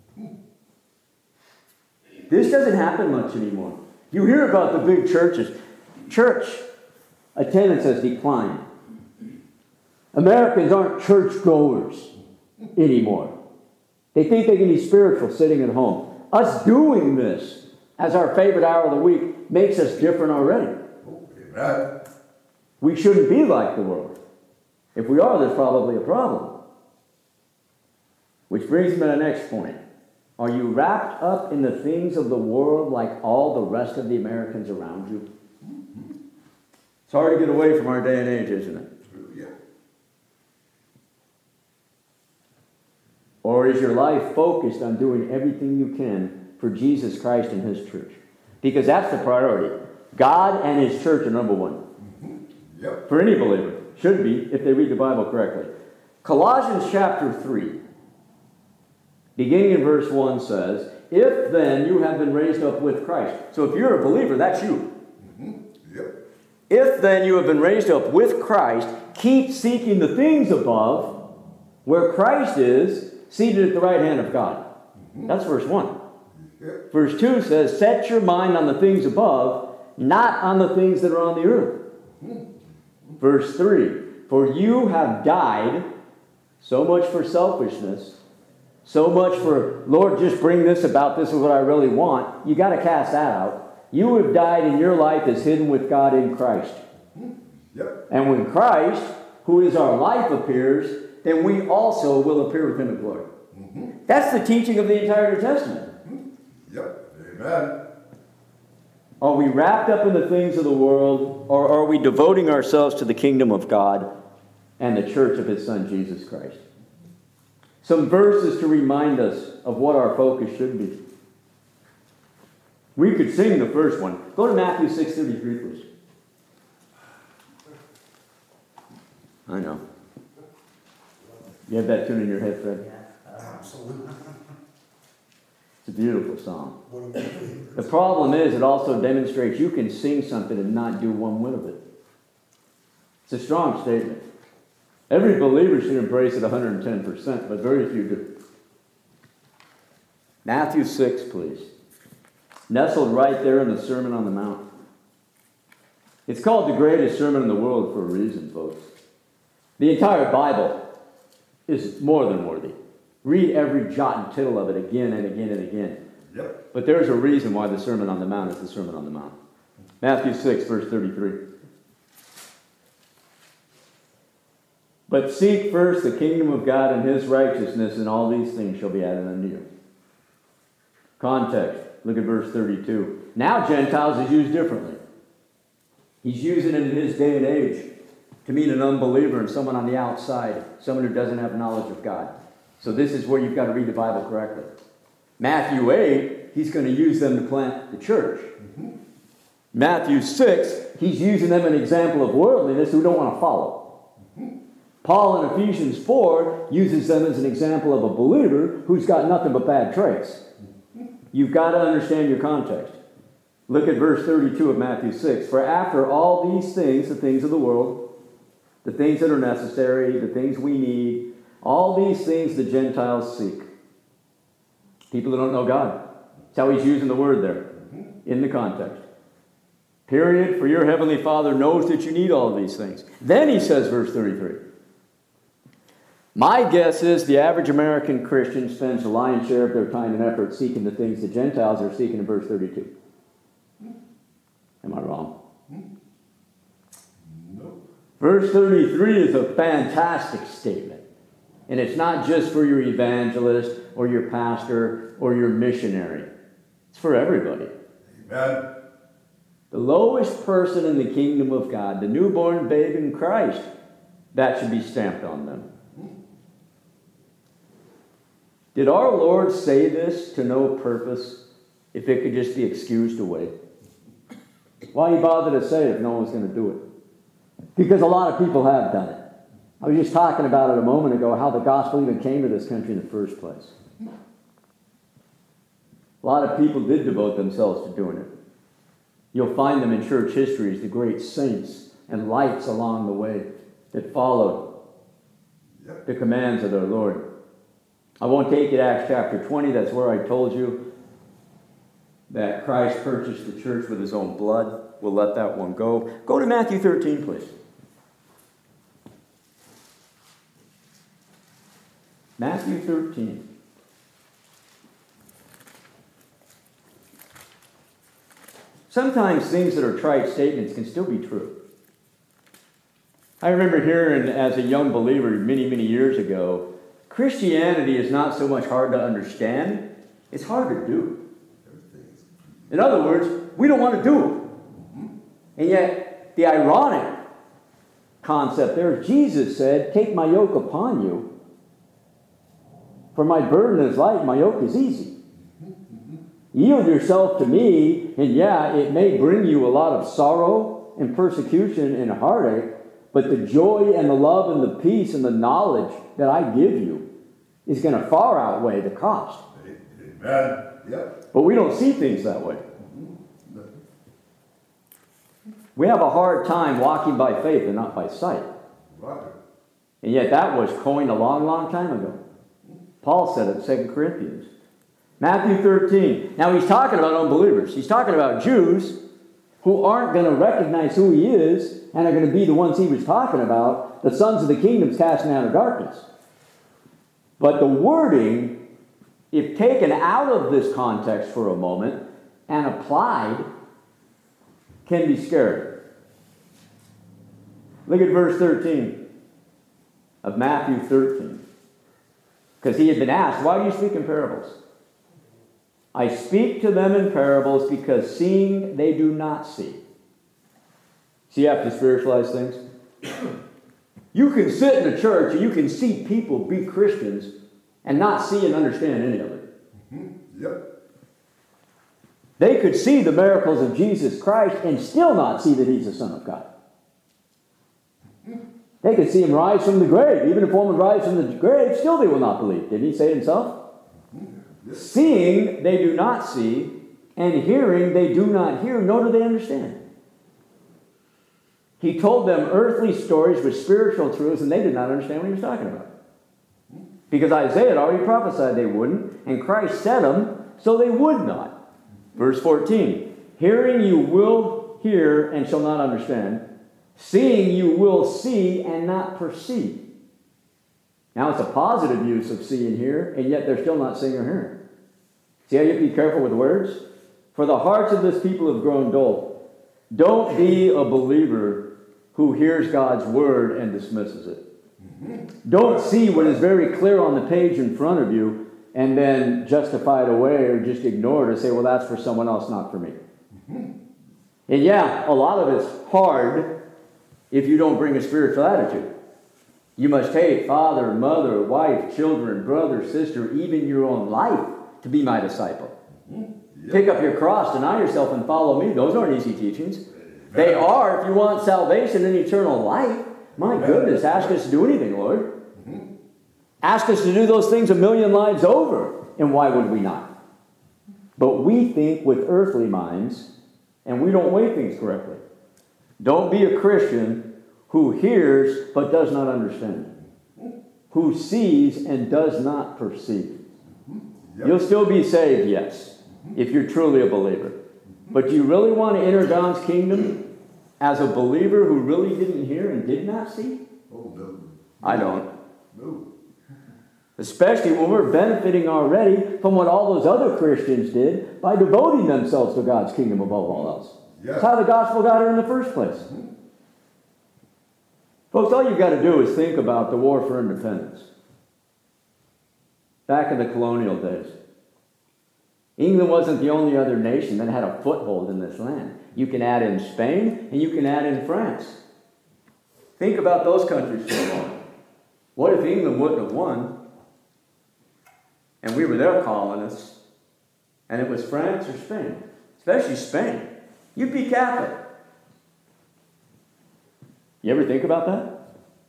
Speaker 1: This doesn't happen much anymore. You hear about the big churches. Church attendance has declined. Americans aren't churchgoers anymore. They think they can be spiritual sitting at home. Us doing this as our favorite hour of the week makes us different already.
Speaker 2: Amen.
Speaker 1: We shouldn't be like the world. If we are, there's probably a problem. Which brings me to the next point. Are you wrapped up in the things of the world like all the rest of the Americans around you? It's hard to get away from our day and age, isn't it?
Speaker 2: Yeah.
Speaker 1: Or is your life focused on doing everything you can for Jesus Christ and His church? Because that's the priority. God and His church are number one.
Speaker 2: Yep.
Speaker 1: For any believer. Should be, if they read the Bible correctly. Colossians chapter 3, beginning in verse 1 says, if then you have been raised up with Christ. So if you're a believer, that's you.
Speaker 2: Yep.
Speaker 1: If then you have been raised up with Christ, keep seeking the things above, where Christ is, seated at the right hand of God. That's verse 1.
Speaker 2: Yep.
Speaker 1: Verse 2 says, set your mind on the things above, not on the things that are on the earth. Verse 3, for you have died, so much for selfishness, so much for, Lord, just bring this about, this is what I really want. You got to cast that out. You have died and your life is hidden with God in Christ.
Speaker 2: Yep.
Speaker 1: And when Christ, who is our life, appears, then we also will appear with Him in glory. That's the teaching of the entire New Testament.
Speaker 2: Yep. Amen.
Speaker 1: Are we wrapped up in the things of the world, or are we devoting ourselves to the kingdom of God and the church of His Son, Jesus Christ? Some verses to remind us of what our focus should be. We could sing the first one. Go to Matthew 6:33, please. I know. You have that tune in your head, Fred?
Speaker 3: Absolutely.
Speaker 1: It's a beautiful song. The problem is it also demonstrates you can sing something and not do one whit of it. It's a strong statement. Every believer should embrace it 110%, but very few do. Matthew 6, please. Nestled right there in the Sermon on the Mount. It's called the greatest sermon in the world for a reason, folks. The entire Bible is more than worthy. Read every jot and tittle of it again and again and again.
Speaker 2: Yep.
Speaker 1: But there's a reason why the Sermon on the Mount is the Sermon on the Mount. Matthew 6, verse 33. But seek first the kingdom of God and his righteousness, and all these things shall be added unto you. Context. Look at verse 32. Now Gentiles is used differently. He's using it in his day and age to mean an unbeliever and someone on the outside, someone who doesn't have knowledge of God. So this is where you've got to read the Bible correctly. Matthew 8, he's going to use them to plant the church. Mm-hmm. Matthew 6, he's using them as an example of worldliness who don't want to follow. Mm-hmm. Paul in Ephesians 4 uses them as an example of a believer who's got nothing but bad traits. Mm-hmm. You've got to understand your context. Look at verse 32 of Matthew 6. For after all these things, the things of the world, the things that are necessary, the things we need, all these things the Gentiles seek. People who don't know God. That's how he's using the word there in the context. Period. For your heavenly Father knows that you need all of these things. Then he says, verse 33. My guess is the average American Christian spends the lion's share of their time and effort seeking the things the Gentiles are seeking in verse 32. Am I wrong?
Speaker 2: No.
Speaker 1: Verse 33 is a fantastic statement. And it's not just for your evangelist or your pastor or your missionary. It's for everybody.
Speaker 2: Amen.
Speaker 1: The lowest person in the kingdom of God, the newborn babe in Christ, that should be stamped on them. Did our Lord say this to no purpose if it could just be excused away? Why bother to say it if no one's going to do it? Because a lot of people have done it. I was just talking about it a moment ago, how the gospel even came to this country in the first place. A lot of people did devote themselves to doing it. You'll find them in church history as the great saints and lights along the way that followed the commands of their Lord. I won't take it Acts chapter 20. That's where I told you that Christ purchased the church with his own blood. We'll let that one go. Go to Matthew 13, please. Matthew 13. Sometimes things that are trite statements can still be true. I remember hearing as a young believer many, many years ago, Christianity is not so much hard to understand, it's hard to do. In other words, we don't want to do it. And yet, the ironic concept there, Jesus said, take my yoke upon you, for my burden is light, my yoke is easy. Yield yourself to me, and yeah, it may bring you a lot of sorrow and persecution and heartache, but the joy and the love and the peace and the knowledge that I give you is going to far outweigh the cost.
Speaker 2: Amen. Yep.
Speaker 1: But we don't see things that way. We have a hard time walking by faith and not by sight.
Speaker 2: Right.
Speaker 1: And yet that was coined a long, long time ago. Paul said it in 2 Corinthians. Matthew 13. Now he's talking about unbelievers. He's talking about Jews who aren't going to recognize who he is and are going to be the ones he was talking about, the sons of the kingdoms casting out of darkness. But the wording, if taken out of this context for a moment and applied, can be scary. Look at verse 13 of Matthew 13. Because he had been asked, why do you speak in parables? I speak to them in parables because seeing they do not see. See, you have to spiritualize things. You can sit in a church and you can see people be Christians and not see and understand any of it.
Speaker 2: Mm-hmm. Yep.
Speaker 1: They could see the miracles of Jesus Christ and still not see that he's the Son of God. They could see him rise from the grave. Even if one would rise from the grave, still they will not believe. Didn't he say it himself?
Speaker 2: Mm-hmm.
Speaker 1: Seeing they do not see, and hearing they do not hear, nor do they understand. He told them earthly stories with spiritual truths, and they did not understand what he was talking about. Because Isaiah had already prophesied they wouldn't, and Christ said them, so they would not. Verse 14, hearing you will hear and shall not understand. Seeing you will see and not perceive. Now it's a positive use of seeing here, and yet they're still not seeing or hearing. See how you have to be careful with words? For the hearts of this people have grown dull. Don't be a believer who hears God's word and dismisses it. Don't see what is very clear on the page in front of you and then justify it away or just ignore it or say, well, that's for someone else, not for me. And yeah, a lot of it's hard if you don't bring a spiritual attitude. You must take father, mother, wife, children, brother, sister, even your own life to be my disciple. Yep. Pick up your cross, deny yourself, and follow me. Those aren't easy teachings. They are if you want salvation and eternal life. My goodness, ask us to do anything, Lord. Ask us to do those things a million lives over, and why would we not? But we think with earthly minds, and we don't weigh things correctly. Don't be a Christian who hears but does not understand, who sees and does not perceive. Yep. You'll still be saved, yes, if you're truly a believer. But do you really want to enter God's kingdom as a believer who really didn't hear and did not see?
Speaker 2: Oh, no.
Speaker 1: I don't.
Speaker 2: No.
Speaker 1: Especially when we're benefiting already from what all those other Christians did by devoting themselves to God's kingdom above all else. Yeah. That's how the gospel got here in the first place. Folks, all you've got to do is think about the war for independence. Back in the colonial days, England wasn't the only other nation that had a foothold in this land. You can add in Spain and you can add in France. Think about those countries for a moment. What if England wouldn't have won and we were their colonists and it was France or Spain? Especially Spain. You'd be Catholic. You ever think about that?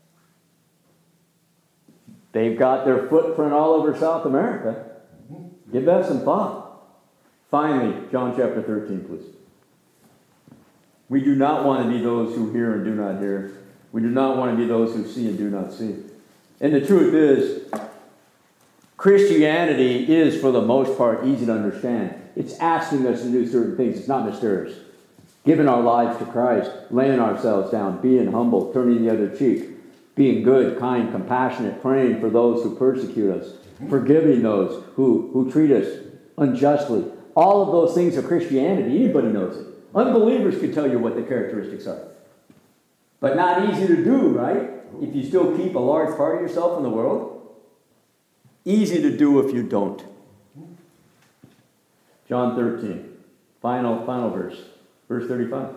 Speaker 1: They've got their footprint all over South America. Give that some thought. Finally, John chapter 13, please. We do not want to be those who hear and do not hear. We do not want to be those who see and do not see. And the truth is, Christianity is, for the most part, easy to understand. It's asking us to do certain things. It's not mysterious. Giving our lives to Christ, laying ourselves down, being humble, turning the other cheek, being good, kind, compassionate, praying for those who persecute us, forgiving those who treat us unjustly. All of those things are Christianity. Anybody knows it. Unbelievers could tell you what the characteristics are. But not easy to do, right? If you still keep a large part of yourself in the world. Easy to do if you don't. John 13, final verse. Verse 35.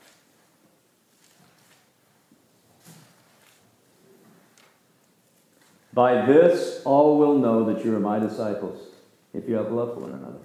Speaker 1: By this all will know that you are my disciples, if you have love for one another.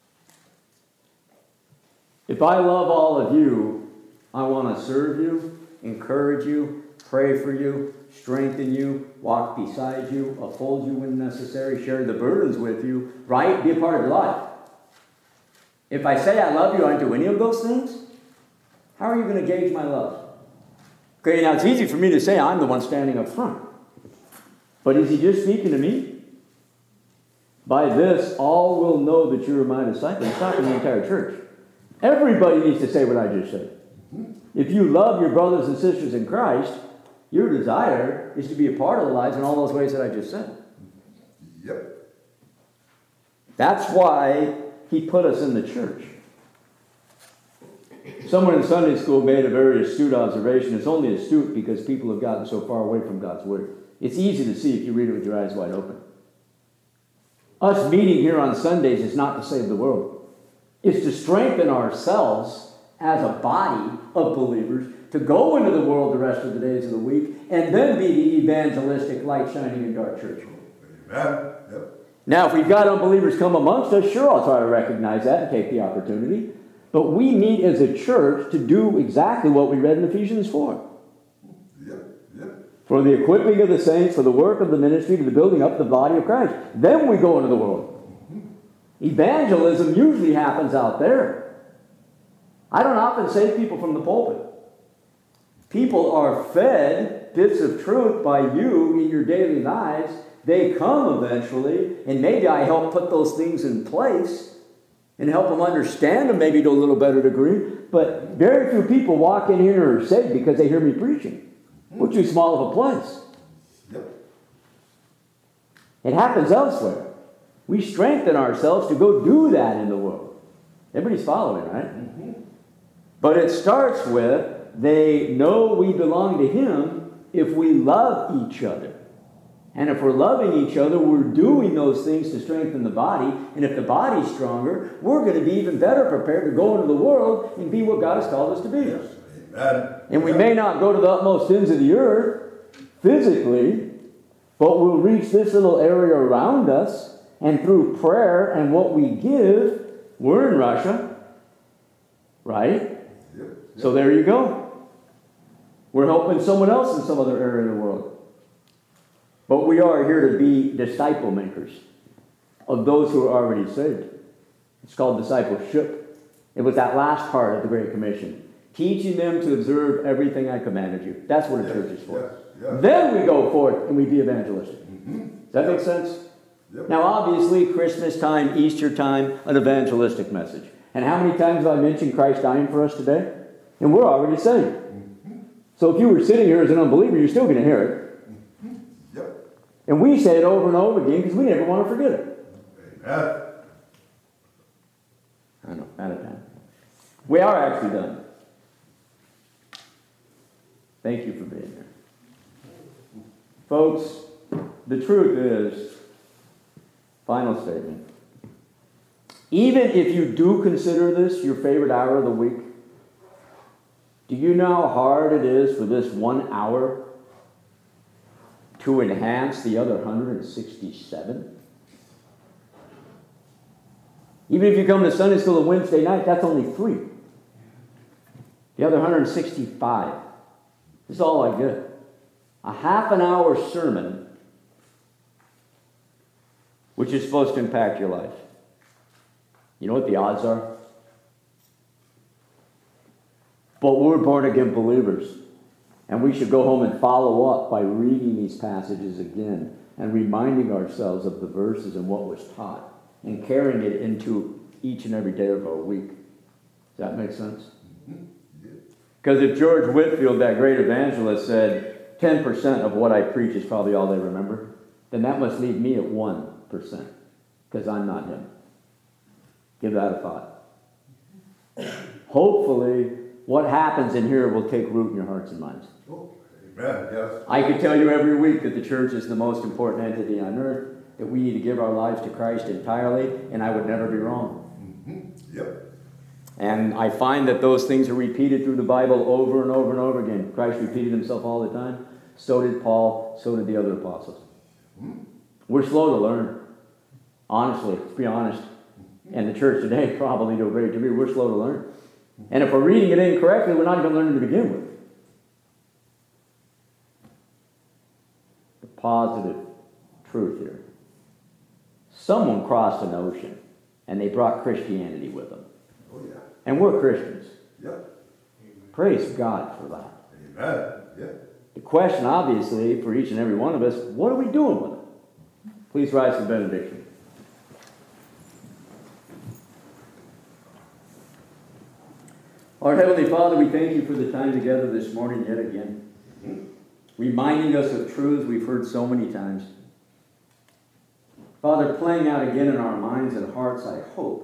Speaker 1: If I love all of you, I want to serve you, encourage you, pray for you, strengthen you, walk beside you, uphold you when necessary, share the burdens with you, right? Be a part of your life. If I say I love you, I don't do any of those things, how are you going to gauge my love? Okay, now it's easy for me to say I'm the one standing up front. But is he just speaking to me? By this, all will know that you are my disciple. He's talking to the entire church. Everybody needs to say what I just said. If you love your brothers and sisters in Christ, your desire is to be a part of their lives in all those ways that I just said.
Speaker 2: Yep.
Speaker 1: That's why he put us in the church. Someone in Sunday school made a very astute observation. It's only astute because people have gotten so far away from God's Word. It's easy to see if you read it with your eyes wide open. Us meeting here on Sundays is not to save the world. It's to strengthen ourselves as a body of believers to go into the world the rest of the days of the week and then be the evangelistic light shining in dark church.
Speaker 2: Amen. Yep.
Speaker 1: Now, if we've got unbelievers come amongst us, sure, I'll try to recognize that and take the opportunity. But we meet as a church to do exactly what we read in Ephesians 4. For the equipping of the saints, for the work of the ministry, to the building up the body of Christ. Then we go into the world. Evangelism usually happens out there. I don't often save people from the pulpit. People are fed bits of truth by you in your daily lives. They come eventually, and maybe I help put those things in place. and help them understand them maybe to a little better degree. But very few people walk in here and are saved because they hear me preaching. We're too small of a place.
Speaker 2: Yep.
Speaker 1: It happens elsewhere. We strengthen ourselves to go do that in the world. Everybody's following, right?
Speaker 2: Mm-hmm.
Speaker 1: But it starts with, they know we belong to Him if we love each other. And if we're loving each other, we're doing those things to strengthen the body. And if the body's stronger, we're going to be even better prepared to go into the world and be what God has called us to be.
Speaker 2: Yes. Amen.
Speaker 1: And we may not go to the utmost ends of the earth physically, but we'll reach this little area around us. And through prayer and what we give, we're in Russia, right?
Speaker 2: Yep.
Speaker 1: So there you go. We're helping someone else in some other area of the world. But we are here to be disciple makers of those who are already saved. It's called discipleship. It was that last part of the Great Commission. Teaching them to observe everything I commanded you. That's what a church is for.
Speaker 2: Yes. Yes.
Speaker 1: Then we go forth and we be evangelistic.
Speaker 2: Mm-hmm.
Speaker 1: Does that make sense?
Speaker 2: Yep.
Speaker 1: Now, obviously, Christmas time, Easter time, an evangelistic message. And how many times have I mentioned Christ dying for us today? And we're already saved.
Speaker 2: Mm-hmm.
Speaker 1: So if you were sitting here as an unbeliever, you're still going to hear it.
Speaker 2: Yep.
Speaker 1: And we say it over and over again because we never want to forget it.
Speaker 2: Amen.
Speaker 1: I know, out of time. We are actually done. Thank you for being here. Folks, the truth is, final statement. Even if you do consider this your favorite hour of the week, do you know how hard it is for this 1 hour to enhance the other 167? Even if you come to Sunday school on Wednesday night, that's only 3. The other 165. This is all I get. A half an hour sermon, which is supposed to impact your life. You know what the odds are? But we're born again believers. And we should go home and follow up by reading these passages again and reminding ourselves of the verses and what was taught and carrying it into each and every day of our week. Does that make sense? Because if George Whitefield, that great evangelist, said 10% of what I preach is probably all they remember, then that must leave me at 1%, because I'm not him. Give that a thought. Hopefully, what happens in here will take root in your hearts and minds.
Speaker 2: Oh, amen. Yes.
Speaker 1: I could tell you every week that the church is the most important entity on earth, that we need to give our lives to Christ entirely, and I would never be wrong.
Speaker 2: Mm-hmm. Yep.
Speaker 1: And I find that those things are repeated through the Bible over and over and over again. Christ repeated himself all the time. So did Paul. So did the other apostles.
Speaker 2: Mm-hmm.
Speaker 1: We're slow to learn. Honestly, to be honest. And the church today, probably to a great degree, we're slow to learn. And if we're reading it incorrectly, we're not even learning to begin with. The positive truth here. Someone crossed an ocean, and they brought Christianity with them.
Speaker 2: Oh, yeah.
Speaker 1: And we're Christians.
Speaker 2: Yep.
Speaker 1: Praise God for that.
Speaker 2: Amen. Yep.
Speaker 1: The question, obviously, for each and every one of us, what are we doing with it? Please rise to benediction. Our Heavenly Father, we thank you for the time together this morning yet again. Reminding us of truths we've heard so many times. Father, playing out again in our minds and hearts, I hope.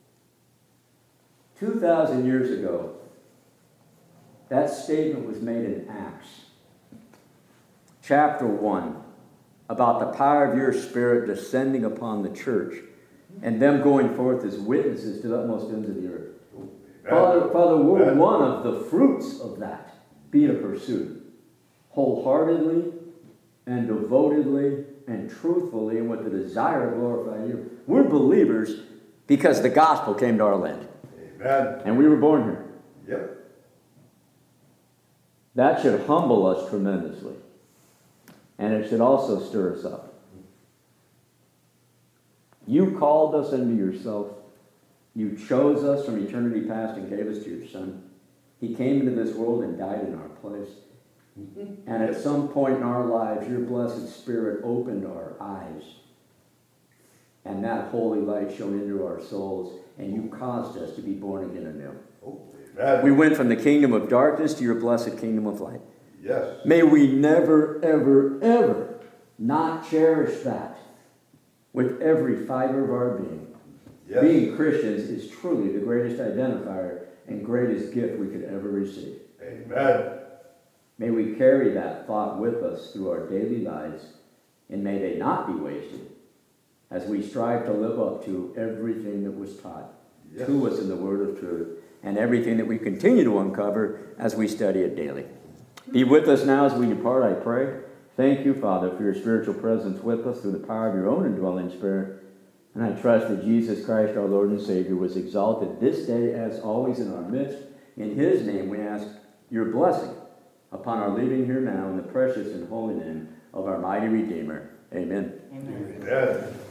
Speaker 1: 2,000 years ago, that statement was made in Acts. Chapter 1, about the power of your Spirit descending upon the church and them going forth as witnesses to the utmost ends of the earth. Father, we're one of the fruits of that being pursued wholeheartedly and devotedly and truthfully and with the desire to glorify you. We're believers because the gospel came to our land.
Speaker 2: Amen.
Speaker 1: And we were born here.
Speaker 2: Yep.
Speaker 1: That should humble us tremendously. And it should also stir us up. You called us unto yourself. You chose us from eternity past and gave us to your Son. He came into this world and died in our place. And at some point in our lives, your blessed Spirit opened our eyes and that holy light shone into our souls, and you caused us to be born again anew.
Speaker 2: Oh, amen.
Speaker 1: We went from the kingdom of darkness to your blessed kingdom of light.
Speaker 2: Yes.
Speaker 1: May we never, ever, ever not cherish that with every fiber of our being.
Speaker 2: Yes.
Speaker 1: Being Christians is truly the greatest identifier and greatest gift we could ever receive.
Speaker 2: Amen.
Speaker 1: May we carry that thought with us through our daily lives, and may they not be wasted as we strive to live up to everything that was taught to us in the word of truth, and everything that we continue to uncover as we study it daily. Be with us now as we depart, I pray. Thank you, Father, for your spiritual presence with us through the power of your own indwelling Spirit. And I trust that Jesus Christ, our Lord and Savior, was exalted this day as always in our midst. In his name we ask your blessing upon our leaving here now in the precious and holy name of our mighty Redeemer. Amen.
Speaker 3: Amen.
Speaker 2: Amen.